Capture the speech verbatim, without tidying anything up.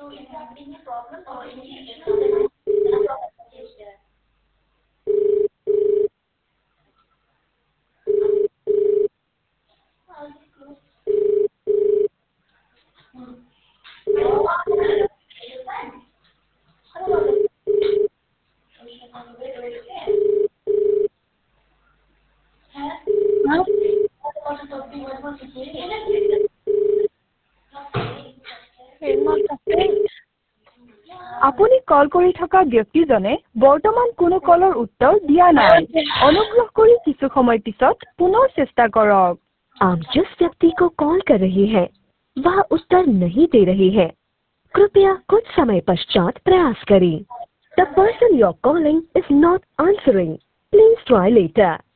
আপুনি কল কৰি থকা ব্যক্তিজনে বৰ্তমান কোনো কলৰ উত্তৰ দিয়া নাই অনুগ্ৰহ কৰি কিছু সময় পিছত পুনৰ চেষ্টা কৰক आप जिस व्यक्ति को कॉल कर रही हैं वह उत्तर नहीं दे रही है कृपया कुछ समय पश्चात प्रयास करें The person you're calling is not answering. Please try later.